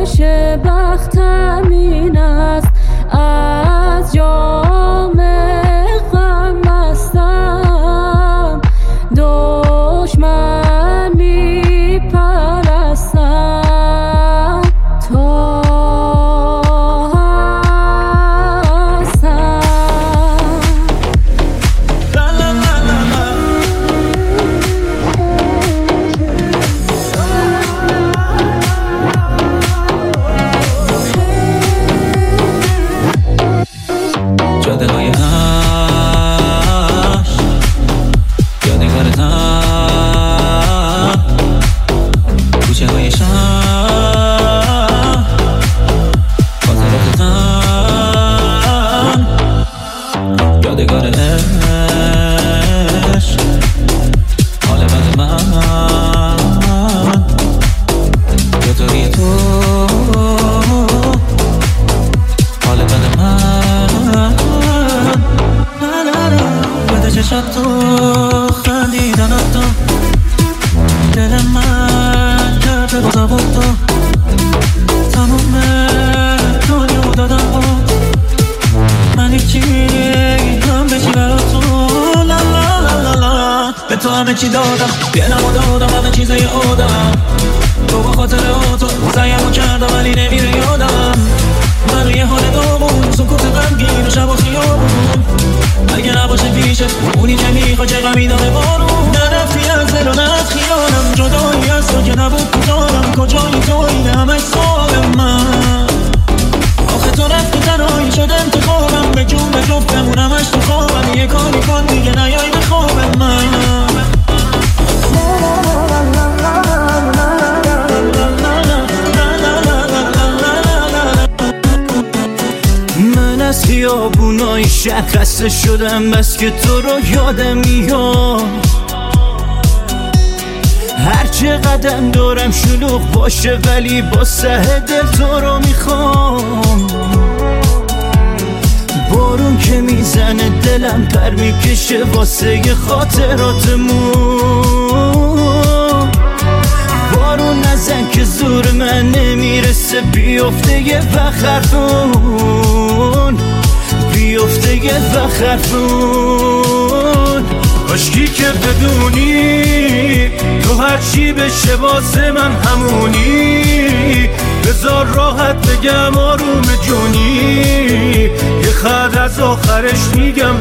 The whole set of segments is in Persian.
آرامش بختم این است از جام غم مستم دشمن میپرستم تا جاده های عشق یادگارتم، کوچه های شهر خاطراتتم، یادگار عشق حال بد من یادگاری تو حال بد من بده چشم تو خندیدنت تو دل من کرده بازا بود تو تموم دنیا دادم بود من هیچی هم بچی برا تو لا لا لا لا لا به تو همه چی دادم دلمو دادم همه چیزای آدم تو با خاطر تو سعیمو کردم ولی نمیره یادم من روی حال دامون سکوت غمگین و شب و خیابون اگه نباشه پیشت اونی که میخوا چه غمی داره بارون نرفتی از دل و نه از خیالم جدایی از تو که نبود کجارم کجایی تو این همه سال من آخه تو رفتی تنهایی شد انتخابم به جون به جفت بمونمش تو خوابم یه کاری کن دیگه نیایی به خواب من از خیابونای شهر خسته شدم بس که تو رو یادم میاد هر چه قدم دارم شلوغ باشه ولی با سه دل تو رو میخوام بارون که میزنه دلم پر میکشه واسه خاطراتمون بارون نزن که زور من نمیرسه بیفته یه وخرفون بیفته یه وخرفون کاشکی که بدونی تو هرچی بشه واسه من همونی بذار راحت بگم آروم جونی یه خط از آخرش میگم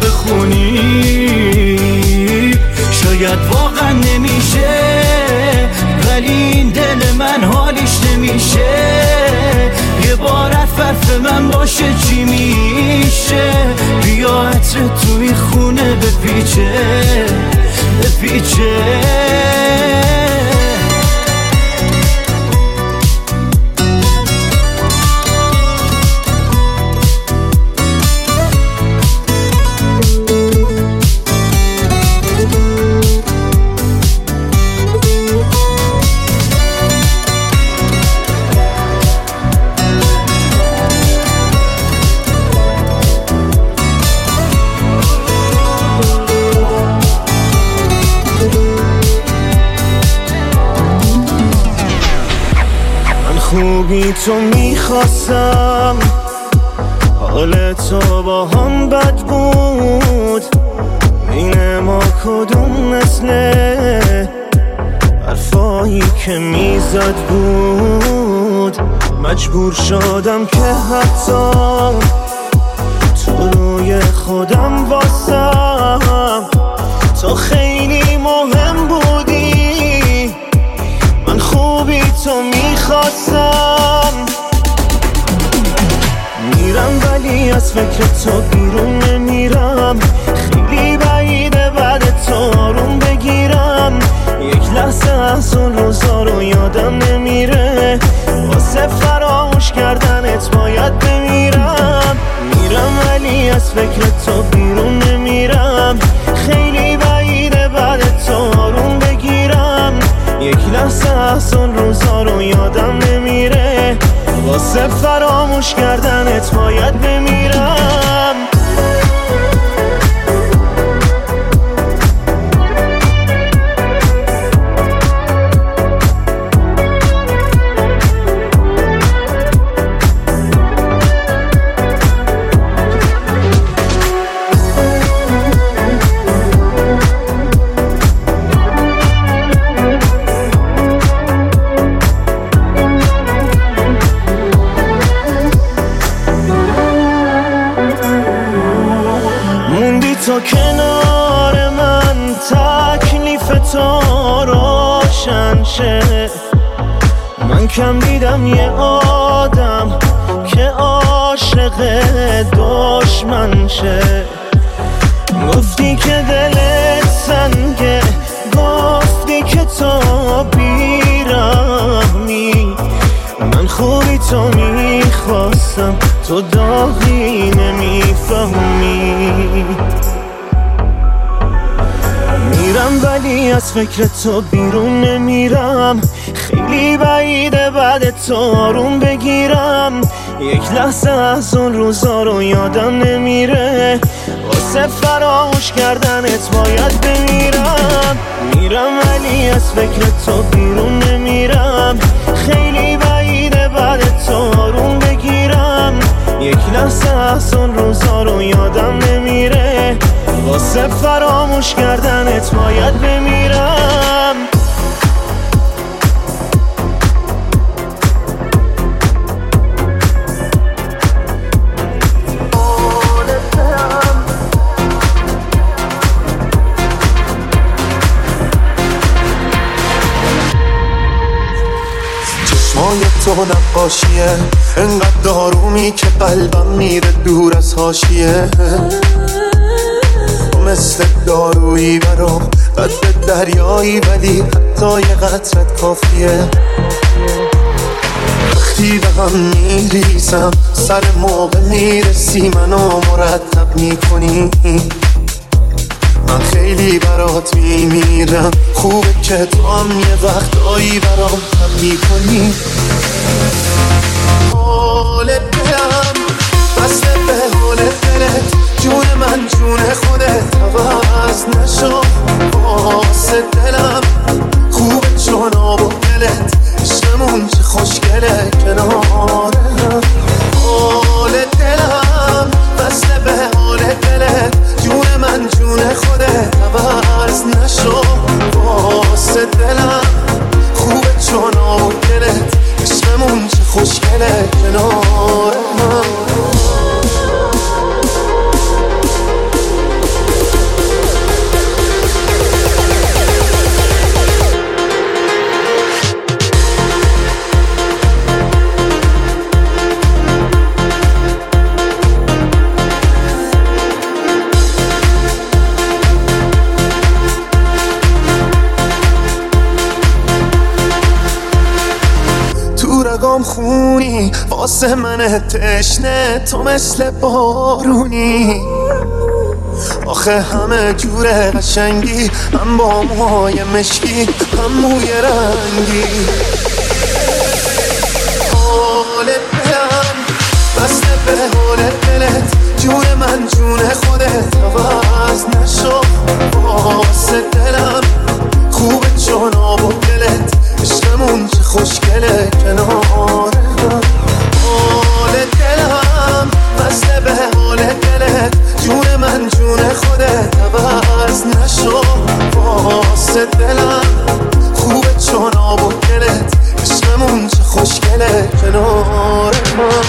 بخونی شاید واقعا نمیشه ولی این دل من حالیش نمیشه یه بار حرف من باشه چی میشه بیا عطر توی خونه بپیچه بپیچه خوبی تو میخواستم حال تو با هم بد بود بین ما کدوم مثله حرفایی که میزد بود مجبور شدم که حتی تو روی خودم واسم تو خیلی مهم بودی من خوبی تو میخواستم میرم ولی از فکر تو بیرون نمیرم خیلی بعیده بعد تو آروم بگیرم یک لحظه از اون روزا رو یادم نمیره واسه فراموش کردنت باید بمیرم میرم ولی از فکر تو بیرون نمیرم خیلی بعیده بعد تو آروم بگیرم یک لحظه از اون روزا رو یادم نمیره واسه فراموش کردنت باید بمیرم باشه. من کم دیدم یه آدم که عاشق دشمن شه. گفتی که دلت سنگه، گفتی که تو بیرحمی. من خوبی تو میخواستم، تو داغی نمیفهمی. میرم ولی از فکر تو بیرون نمیرم، خیلی بعیده بعد تو آروم بگیرم. یک لحظه از اون روزا رو یادم نمیره، واسه فراموش کردنت باید بمیرم. میرم ولی از فکر تو بیرون نمیرم، خیلی بعیده بعد تو آروم بگیرم. یک لحظه از اون روزا رو یادم نمیره، واسه فراموش کردنت باید بمیرم. چشمای تو نقاشیه، انقدر آرومی که قلبم میره دور از حاشیه. مثل دارویی برام قد دریایی، ولی حتی یه قطرت کافیه. وقتی به هم میریزم سر موقع میرسی، منو مرتب میکنی. من خیلی برات میمیرم، خوبه که تو هم یه وقتایی برام هم میکنی. حال دلم بسته به حال دلت، جون من جون خودت عوض نشو. واسه دلم خوبه چون آب و دلت، عشقمون چه خوشگله کنارم. حال دلم بسته به حال دلت، جون من جون خودت عوض نشو. واسه دلم خوبه چون آب و دلت، عشقمون چه خوشگله کنارم. رگام خونی واسه من تشنه، تو مثل بارونی. آخه همه جوره قشنگی، هم با موهای مشکی هم موی رنگی. حال دلم بسته به حال دلت، جون من جون خودت عوض نشو. واسه دلم خوبه چون آب و دلت، عشقمون چه خوشگله کنارم. حال دلم بسته به حال دلت، جون من جون خودت عوض نشو. واسه دلم خوبه چون آب و دلت، عشقمون چه خوشگله کنارم.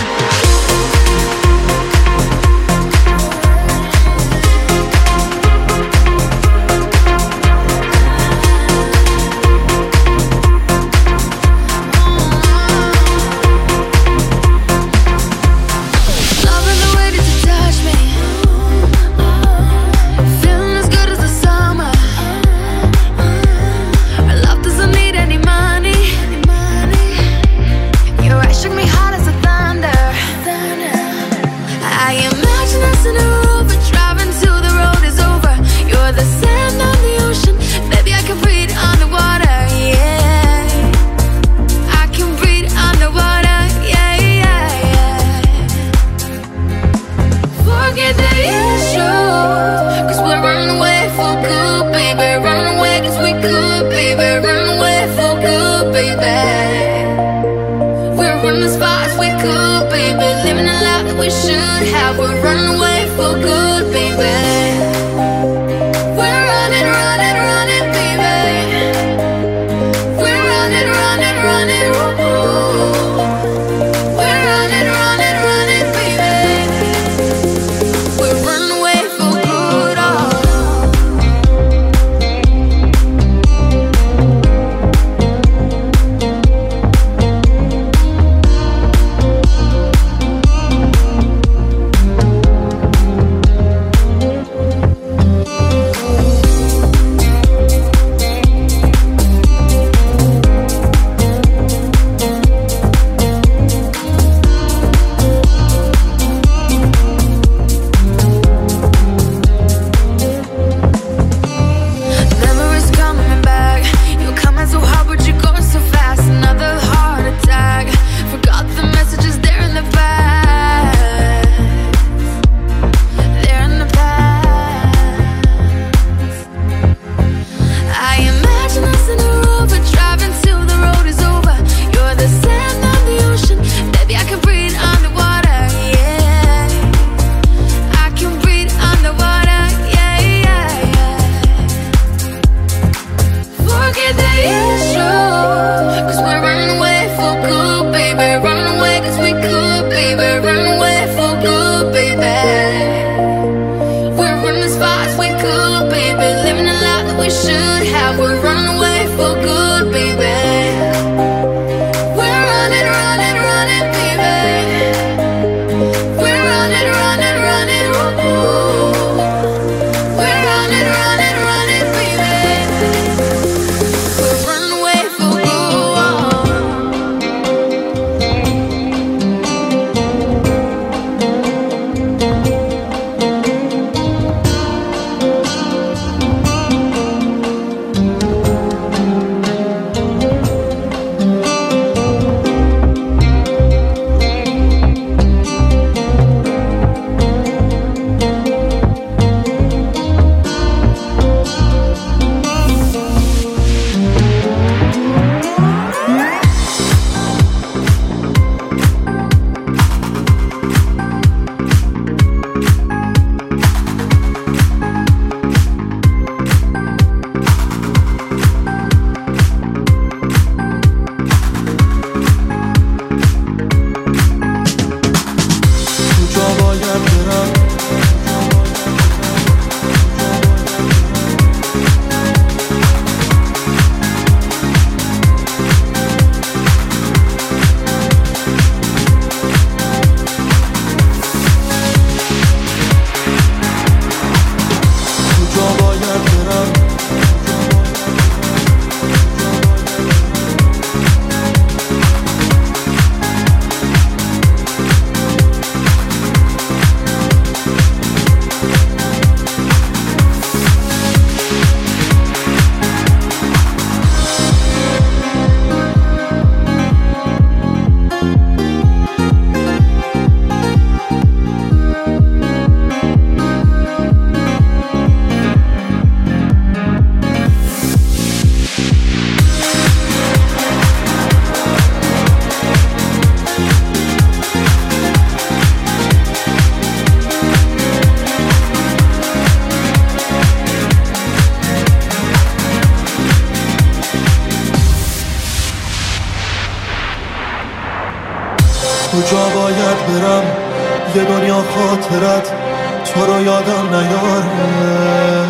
کجا باید برم یه دنیا خاطرت تو رو یادم نیاره،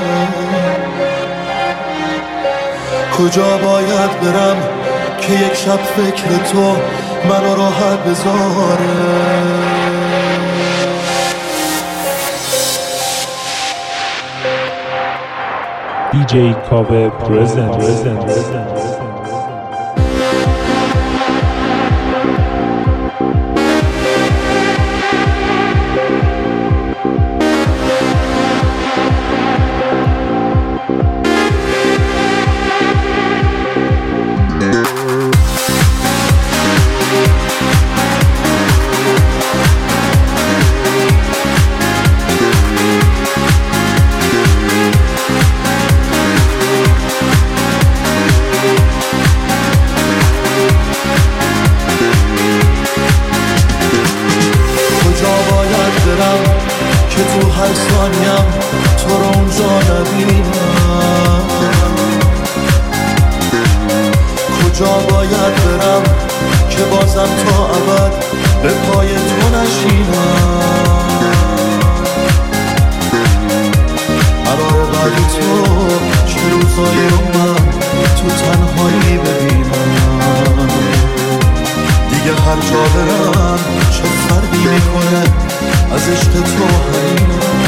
کجا باید برم که یک شب فکر تو منو راحت بذاره. DJ Kave present. که تو هر ثانیم تو رو اونجا نبینم، کجا باید برم که بازم تا ابد به پای تو نشینم، قرار بعد تو چه روزایی رو من تو تنهایی ببینم، دیگه هر جا برم چه فرقی میکنه از عشق تو همینم.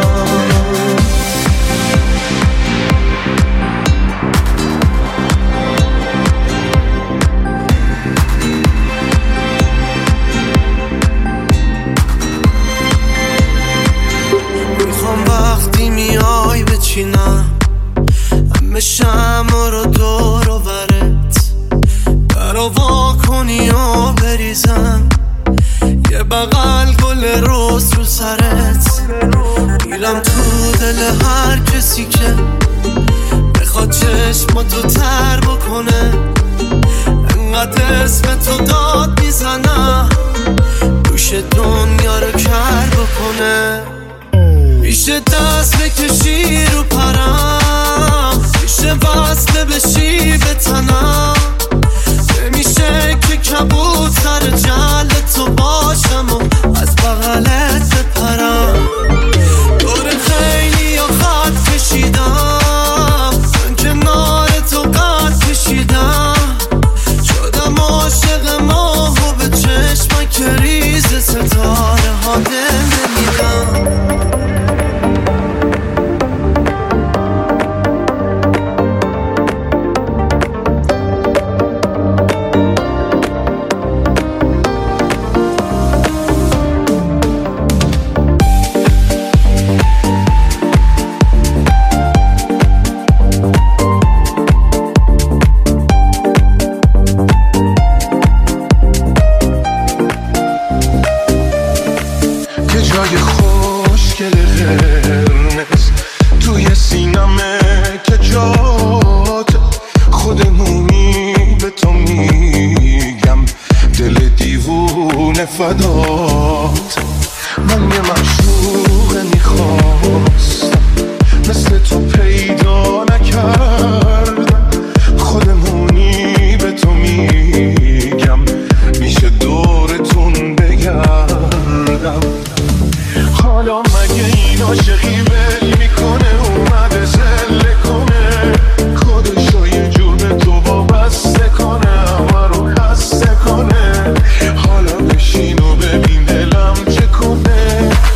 میخوام وقتی میای بچینم همه شمع رو دور و برت برا وا کنی و بریزم یه بغل گل روز رو سرت، میرم تو دل هر کسی که بخواد چشماتو تر بکنه، انقدر اسم تو داد میزنم گوش دنیا رو کر بکنه، میشه دست بکشی رو پرم، میشه وصله بشی به تنم، نمیشه که کبوتر جل تو باشم و از بغلت بپرم، دور خیلی یا خط کشیدم من کنار تو قد کشیدم، شدم عاشق ماه و به چشمک که ریز ستاره ها دل نمیدم. فدات من یه معشوق میخواستم مثل تو پیدا نکردم، خودمونی به تو میگم میشه دورتون بگردم، حالا مگه این عاشقی ول میکنه اومده زله کنه خودشو یه جور به تو وابسته کنه همه رو خسته کنه، حالا بشین و ببین دلم چه کنه.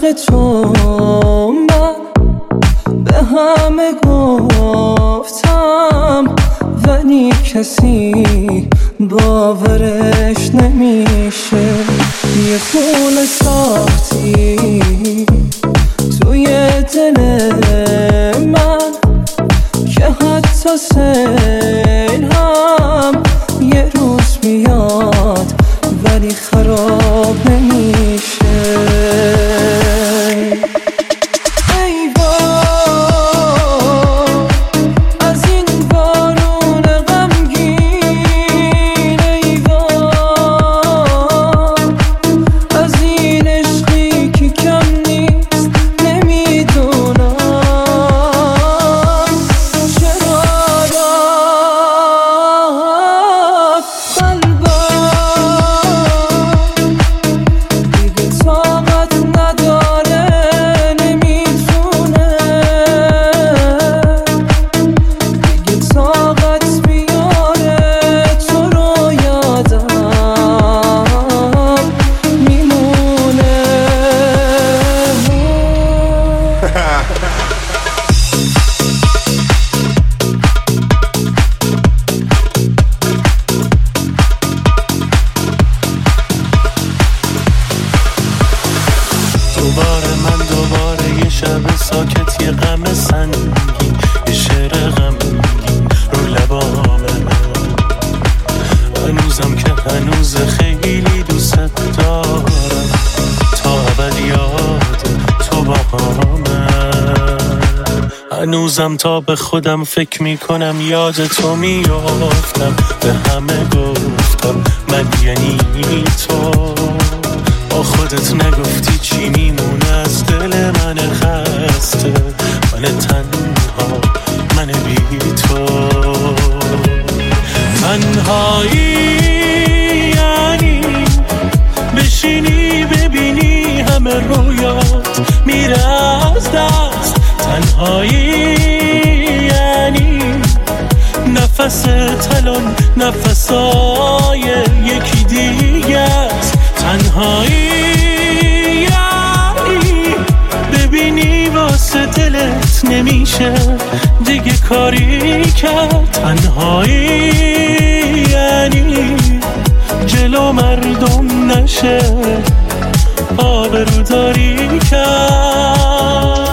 عشق تو من به همه گفتم، ولی کسی باورش نمیشه. یه خونه ساختی توی دل من که حتی سیل هم یه روز میاد ولی خراب نمیشه. هنوزم تا به خودم فکر میکنم یاد تو میافتم، به همه گفتم من یعنی تو. با خودت نگفتی چی میمونه از دل من خسته، من تنها، من بی تو. تنهایی یعنی بشینی ببینی همه رویات میره از دست. تنهایی یعنی نفس تلون نفسای یکی دیگه است. تنهایی یعنی ببینی واسه دلت نمیشه دیگه کاری کرد. تنهایی یعنی جلو مردم نشه آبروداری کرد.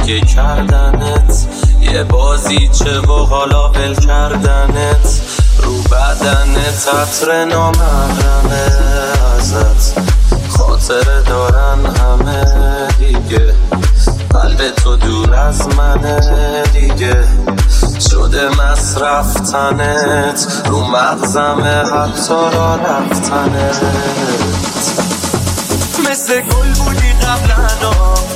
دیگه کردنت یه بازی چه و حالا ول کردنت رو بدنت عطر نامحرمه ازت خاطره دارن همه دیگه قلب تو دور از منه دیگه شده مصرف تنت رو مغزمه حتی را رفتنت مثل گل بودی قبلنا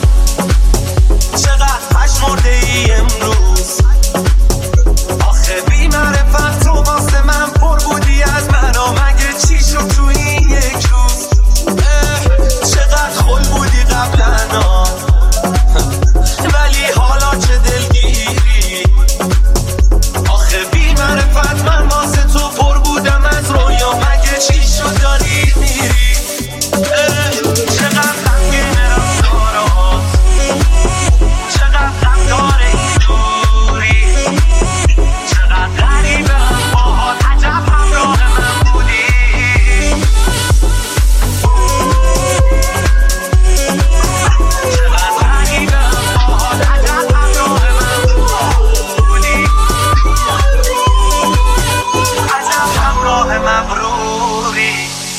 چقدر پشمرده ای امروز آخه بی معرفت تو واسه من پر بودی از منو مگه چی شد تو این یک روز چقدر خل بودی قبلنا ولی حالا چه دلگیری آخه بی معرفت من واسه تو پر بودم از رویا مگه چی شد داری میری چقدر غمگین رفتارات چقدر غمدار این دوری چقدر غریبم باهات عجب همراه من بودی چقدر غریبم باهات عجب همراه من بودی عجب همراه مبروری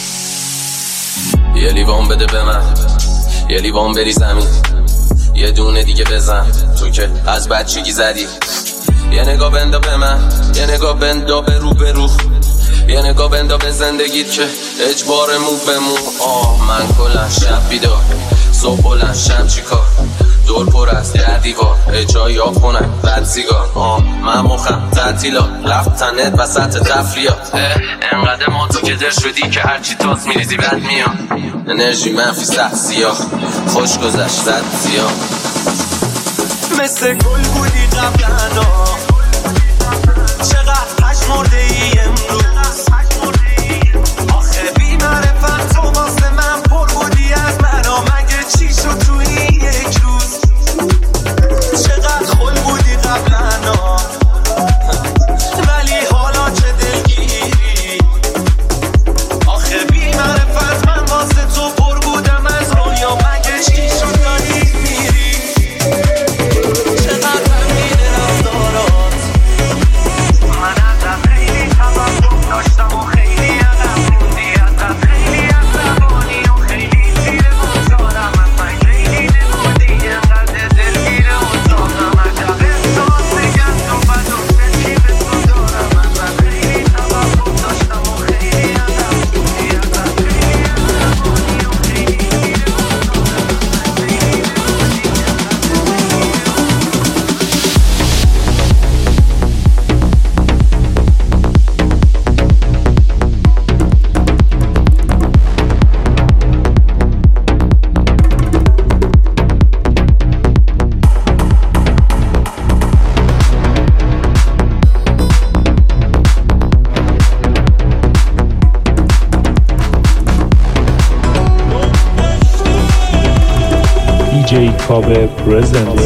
یه لیوان بده به من یه لیوان بری زمین یه دونه دیگه بزن تو که از بچگی زدی یه نگاه بندا به من یه نگاه بندا به رو یه نگاه بندا به زندگیت که اجبار مو به مو من کلن شب بیدار صبح بلند شم چی کار دور پر است در دیوار اجایی ها خونن بد سیگار من مخم تعطیلات رفتنت وسط تفریات انقدر ما تو کدر شدی که هرچی تاس میریزی بد میاد انرژی منفی سخت سیاه خوش گذشتت زیاد مثل گل بودی قبلنا چقدر پشمرده ای امروز آخه بی معرفت تو واسه من پر بودی از منو مگه چی شد تو این یک روز چقدر خل بودی قبلنا ولی حالا چه دلگیری آخه بی معرفت من واسه تو پر بودم از رویا مگه چی شد داری میری چقدر غمگین رفتارات من ازت خیلی توقع داشتم و خیلی عقب موندی ازت خیلی عصبانی و خیلی زیر بازارم از من خیلی نمودی انقدر دلگیر اتاقم عجب احساس بگم تو بد و چشی به تو دارم ازت خیلی توقع داشتم و خیلی عقب موندی ازت خیلی عصبانی و خیلی زیر DJ Kove present.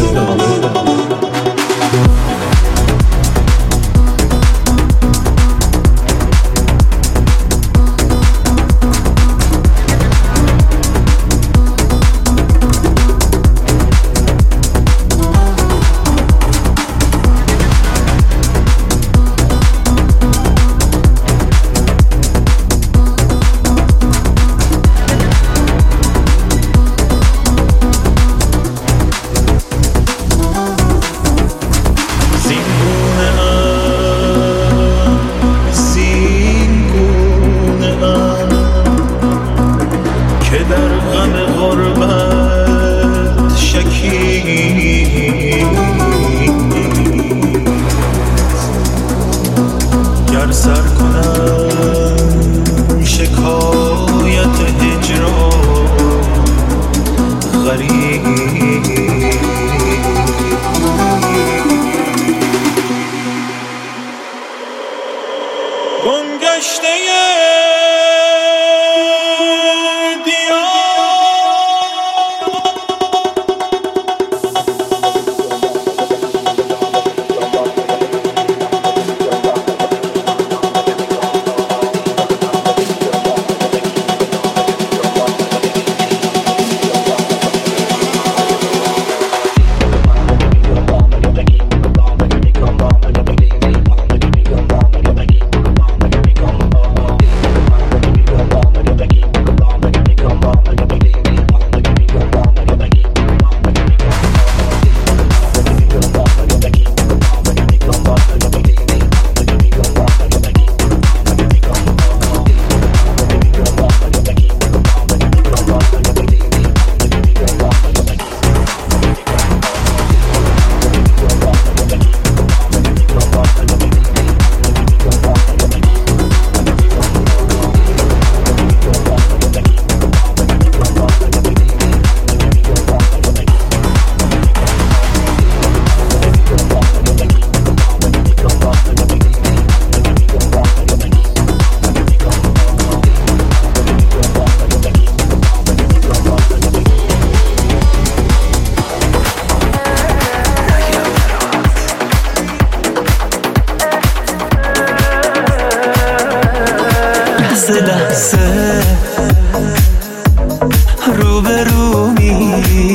آرومی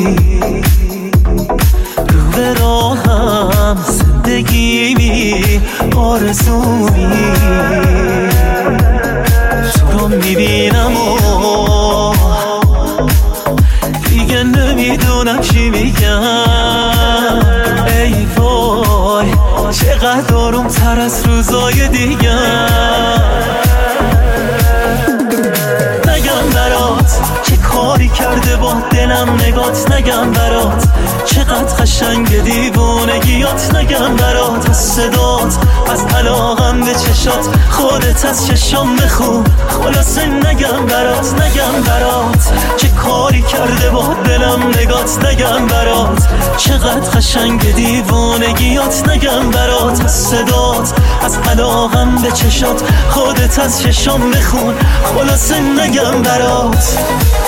رو به راهم زندگیمی آرزومی تو رو میبینم و دیگه نمیدونم چی میگم ای وای چقدر آروم تر از روزای دیگه نگم برات چه کاری کرده با دلم نگات نگم برات چقدر قشنگ دیوونگیات نگم برات از صدات از علاقم به چشات خودت از چشام بخون خلاصه نگم برات چه کاری کرده با دلم نگات نگم برات چقدر قشنگ دیوونگیات نگم برات از صدات از علاقم به چشات خودت از چشام بخون خلاصه نگم برات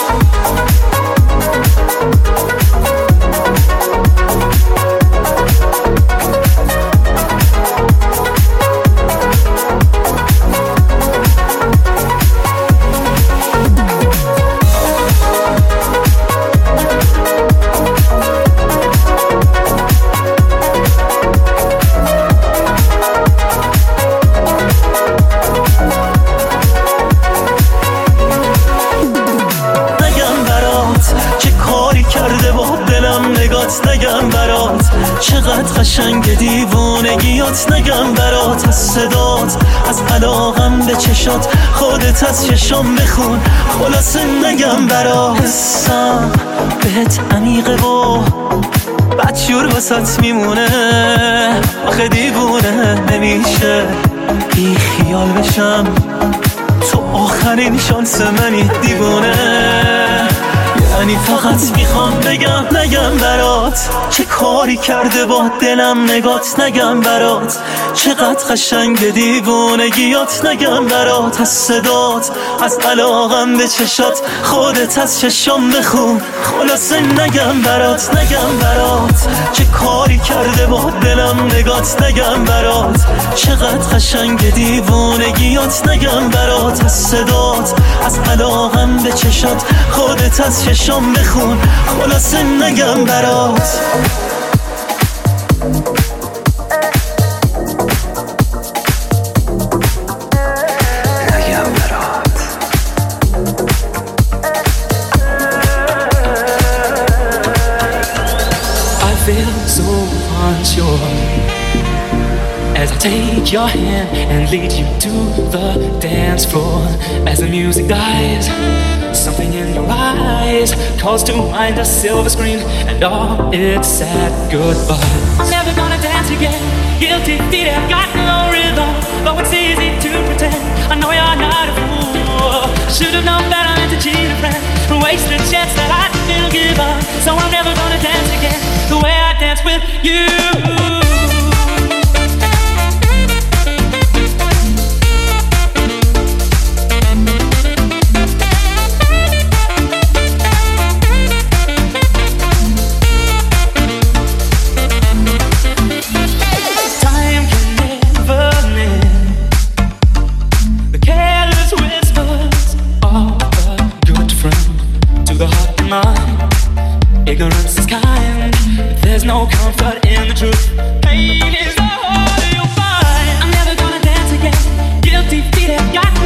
نگم برات چقدر قشنگ دیوونگیات نگم برات از صدات از علاقم به چشات خودت از چشام بخون خلاصه نگم برات حسم بهت عمیقه و بدجور واسات میمونه آخه دیوونه نمیشه بی خیال بشم تو آخرین شانس منی دیوونه یعنی فقط میخوام بگم نگم برات چه کاری کرده با دلم نگات نگم برات چقدر قشنگ دیوونگیات نگم برات از صدات از علاقم به چشات خودت از چشام بخون خلاصه نگم برات چه کاری کرده با دلم نگات نگم برات چقدر قشنگ دیوونگیات نگم برات از صدات از علاقم به چشات خودت از چشام بخون خلاصه نگم برات As I take your hand and lead you to the dance floor. As the music dies, something in your eyes calls to mind a silver screen and all its sad goodbyes. I'm never gonna dance again, guilty feet have got no rhythm. Though it's easy to pretend, I know you're not a fool. I should've known better than to cheat a friend, waste a chance that I didn't give up. So I'm never gonna dance again the way I dance with you. Ignorance is kind, there's no comfort in the truth. Pain is all you'll find. I'm never gonna dance again, guilty feet have got